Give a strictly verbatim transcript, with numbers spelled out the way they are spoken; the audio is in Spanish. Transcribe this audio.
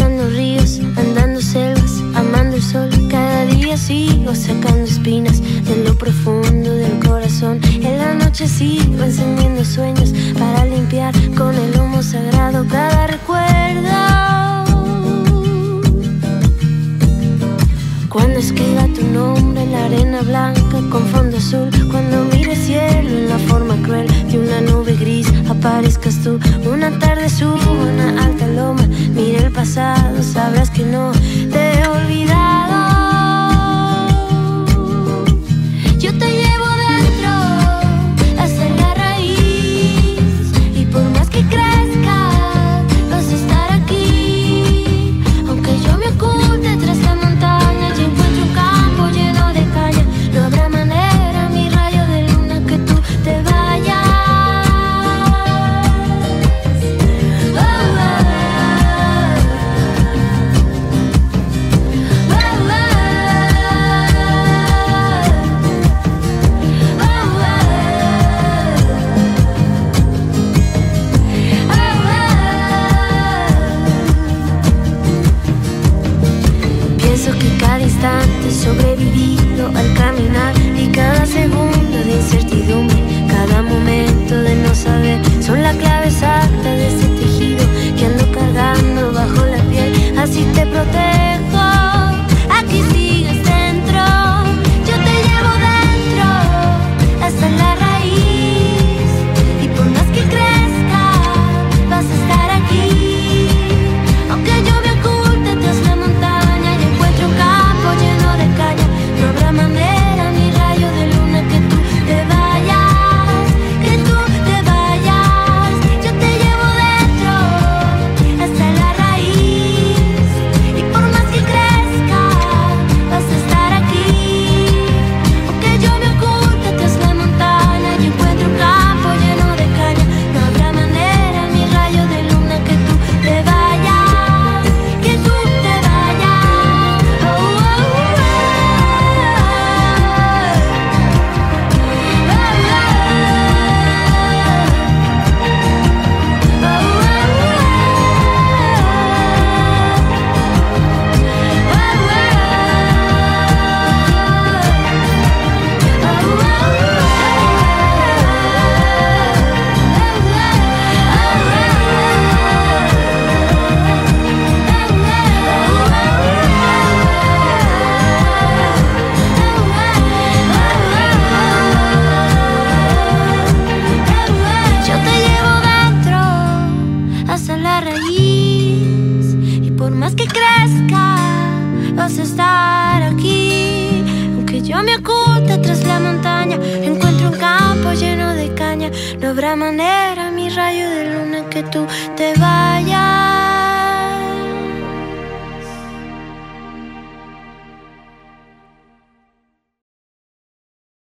cruzando ríos, andando selvas, amando el sol. Cada día sigo sacando espinas de lo profundo del corazón. En la noche sigo encendiendo sueños para limpiar con el humo sagrado cada recuerdo. Cuando escriba tu nombre en la arena blanca con fondo azul, cuando mire el cielo en la forma cruel de una nube gris, aparezcas tú. Una tarde subo a una alta loma, mire el pasado, sabrás que no te he olvidado. Yo te llevo dentro hasta la raíz, y por más que crezca vas a estar aquí. Aunque yo me oculte tras la montaña y encuentro un campo lleno de caña, no habrá manera, mi rayo de luna, que tú te vayas. Oh, oh, oh, oh, Pienso que cada instante he sobrevivido al caminar, y cada segundo de incertidumbre, cada momento de no saber, son la clave exacta de ese tejido que ando cargando bajo la piel. Así te protejo, aquí sigues dentro. Yo te llevo dentro hasta la raíz, y por más que crezca vas a estar aquí. Aunque yo me oculte tras la montaña y encuentre un campo lleno de caña, no habrá manera, mi rayo de luna, que tú te vayas, que tú te vayas. Yo te llevo dentro hasta la raíz, y por más que crezca vas a estar aquí. Aunque yo me oculte tras la montaña y encuentre un campo lleno de caña, no habrá manera, mi rayo de luna, que tú te vayas, que tú te vayas. Oh, oh, oh, yo te llevo dentro hasta la raíz, y por más que crezca vas a estar aquí. Aunque yo me oculte tras la montaña, encuentro un campo lleno de caña, no habrá manera, mi rayo de luna, que tú te vayas.